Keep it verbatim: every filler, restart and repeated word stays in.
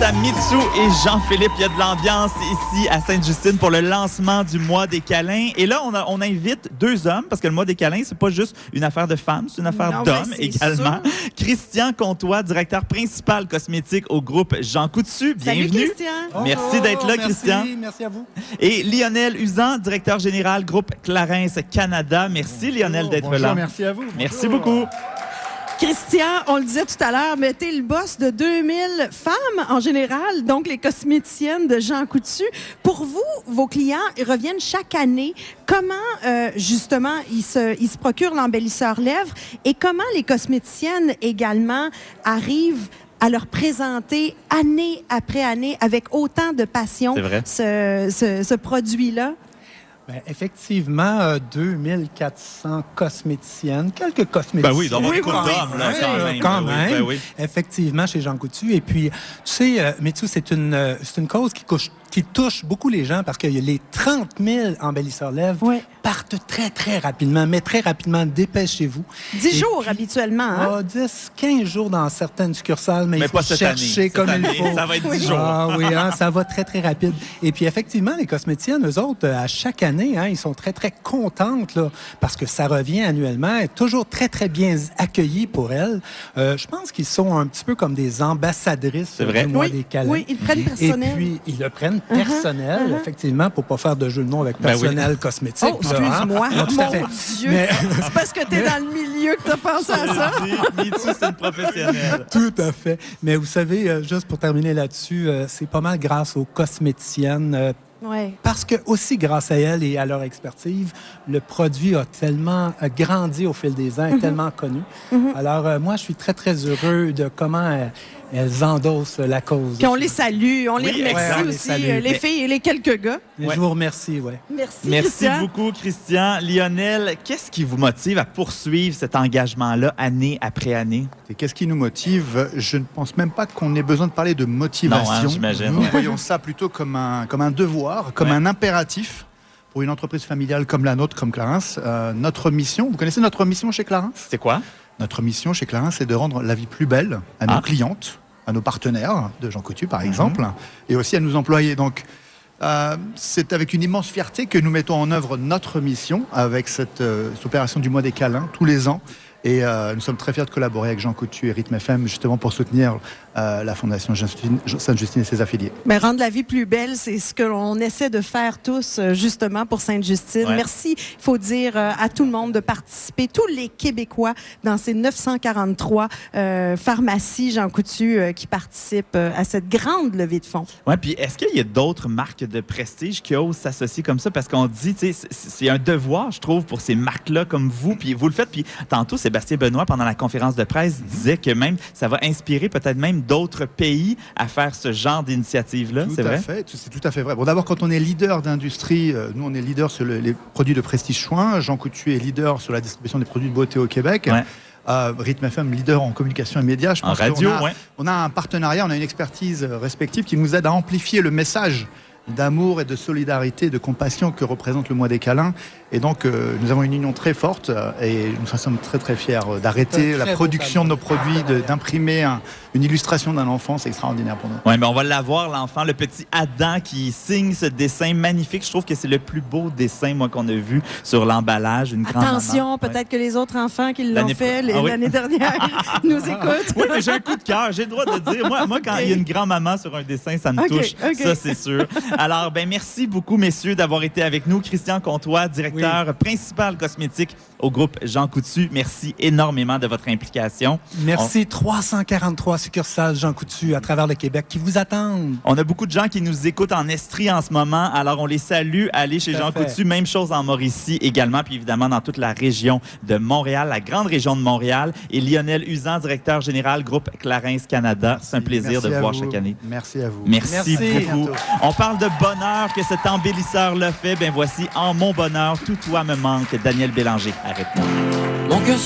à Mitsou et Jean-Philippe. Il y a de l'ambiance ici à Sainte-Justine pour le lancement du mois des câlins. Et là, on, a, on invite deux hommes parce que le mois des câlins, c'est pas juste une affaire de femmes, c'est une affaire non, d'hommes également. Sûr. Christian Comtois, directeur principal cosmétique au groupe Jean Coutu. Bienvenue. Salut Christian. Oh, merci d'être là, merci, Christian. Merci à vous. Et Lionel Usan, directeur général groupe Clarins Canada. Merci bonjour, Lionel d'être bonjour, là. Merci à vous. Merci bonjour. beaucoup. Christian, on le disait tout à l'heure, mais t'es le boss de deux mille femmes en général, donc les cosméticiennes de Jean Coutu. Pour vous, vos clients ils reviennent chaque année. Comment, euh, justement, ils se, ils se procurent l'embellisseur lèvres et comment les cosméticiennes également arrivent à leur présenter année après année avec autant de passion ce, ce, ce produit-là? Bien, effectivement, euh, deux mille quatre cents cosméticiennes, quelques cosméticiennes. Ben oui, donc oui, beaucoup oui, d'hommes, là, oui, quand euh, même. Quand ben même, oui, ben oui. Effectivement, chez Jean Coutu. Et puis, tu sais, euh, Mitsou, c'est une, euh, c'est une cause qui, couche, qui touche beaucoup les gens parce que les trente mille embellisseurs lèvres oui. partent très, très rapidement, mais très rapidement, dépêchez-vous. dix Et jours, puis, habituellement, hein? Ah, dix, quinze jours dans certaines succursales, mais, mais il faut pas cette chercher année. comme cette il année, faut. Ça va être oui. dix jours. Ah oui, hein, ça va très, très rapide. Et puis, effectivement, les cosméticiennes, eux autres, à chaque année, hein, ils sont très, très contentes, là, parce que ça revient annuellement, toujours très, très bien accueilli pour elles. Euh, je pense qu'ils sont un petit peu comme des ambassadrices du mois oui, des câlins. Oui, ils le prennent personnel. Et puis, ils le prennent personnel, uh-huh, uh-huh. effectivement, pour pas faire de jeu de mots avec ben personnel oui. cosmétique. Oh, excuse-moi. Hein? Mon fait. Dieu. Mais... C'est parce que tu es dans le milieu que tu as pensé à ça. Mitsou, c'est une professionnelle. Tout à fait. Mais vous savez, euh, juste pour terminer là-dessus, euh, c'est pas mal grâce aux cosméticiennes. Euh, Ouais. Parce que aussi grâce à elles et à leur expertise, le produit a tellement euh, grandi au fil des ans, est mm-hmm. tellement connu. Mm-hmm. Alors euh, moi, je suis très très heureux de comment euh, elles endossent la cause. Puis on les salue, on oui, les remercie ouais, on aussi, les, euh, les filles et les quelques gars. Et ouais. Je vous remercie, ouais. Merci. Merci Christian. beaucoup, Christian. Lionel, qu'est-ce qui vous motive à poursuivre cet engagement-là année après année? Et qu'est-ce qui nous motive? Je ne pense même pas qu'on ait besoin de parler de motivation. Non, hein, j'imagine. Nous ouais. voyons ça plutôt comme un, comme un devoir, comme ouais. un impératif pour une entreprise familiale comme la nôtre, comme Clarins. Euh, notre mission, vous connaissez notre mission chez Clarins? C'est quoi? Notre mission chez Clarins, c'est de rendre la vie plus belle à nos ah. clientes, à nos partenaires de Jean Coutu, par exemple, mm-hmm. et aussi à nos employés. Donc, Euh, c'est avec une immense fierté que nous mettons en œuvre notre mission avec cette, euh, cette opération du mois des câlins tous les ans. Et euh, nous sommes très fiers de collaborer avec Jean Coutu et Rythme F M justement pour soutenir euh, la Fondation Sainte-Justine et ses affiliés. Mais rendre la vie plus belle, c'est ce que l'on essaie de faire tous justement pour Sainte-Justine. Ouais. Merci, il faut dire à tout le monde de participer, tous les Québécois dans ces neuf cent quarante-trois euh, pharmacies Jean Coutu euh, qui participent euh, à cette grande levée de fonds. Oui, puis est-ce qu'il y a d'autres marques de prestige qui osent s'associer comme ça? Parce qu'on dit, tu sais, c'est un devoir, je trouve, pour ces marques-là comme vous, puis vous le faites, puis tantôt, c'est Sébastien Benoît, pendant la conférence de presse, disait que même ça va inspirer peut-être même d'autres pays à faire ce genre d'initiative-là. C'est vrai? Fait, c'est tout à fait vrai. Bon, d'abord, quand on est leader d'industrie, euh, nous, on est leader sur le, les produits de prestige soins. Jean Coutu est leader sur la distribution des produits de beauté au Québec. Ouais. Euh, Rythme F M, leader en communication et médias. Je pense en radio, on a, ouais. on a un partenariat, on a une expertise respective qui nous aide à amplifier le message d'amour et de solidarité, de compassion que représente le mois des câlins. Et donc, euh, nous avons une union très forte euh, et nous sommes très, très fiers d'arrêter la production de nos produits, d'imprimer un, une illustration d'un enfant. C'est extraordinaire pour nous. Oui, mais on va l'avoir, l'enfant, le petit Adam qui signe ce dessin magnifique. Je trouve que c'est le plus beau dessin, moi, qu'on a vu sur l'emballage. Une grande Attention, peut-être ouais. que les autres enfants qui l'ont fait l'année ah, oui. dernière nous écoutent. Oui, mais j'ai un coup de cœur. J'ai le droit de dire. Moi, moi quand okay. il y a une grand-maman sur un dessin, ça me okay, touche. Okay. Ça, c'est sûr. Alors, ben merci beaucoup, messieurs, d'avoir été avec nous. Christian Comtois, directeur oui. principal cosmétique au groupe Jean Coutu. Merci énormément de votre implication. Merci. On... trois cent quarante-trois succursales Jean Coutu à travers le Québec qui vous attendent. On a beaucoup de gens qui nous écoutent en Estrie en ce moment. Alors, on les salue. Allez chez Jean Coutu. Même chose en Mauricie également. Puis évidemment, dans toute la région de Montréal, la grande région de Montréal. Et Lionel Usan, directeur général groupe Clarins Canada. C'est un plaisir Merci de vous voir vous. chaque année. Merci à vous. Merci, Merci. beaucoup. On parle de bonheur que cet embellisseur l'a fait. Ben voici En mon bonheur, tout toi me manque. Daniel Bélanger. Arrête-moi.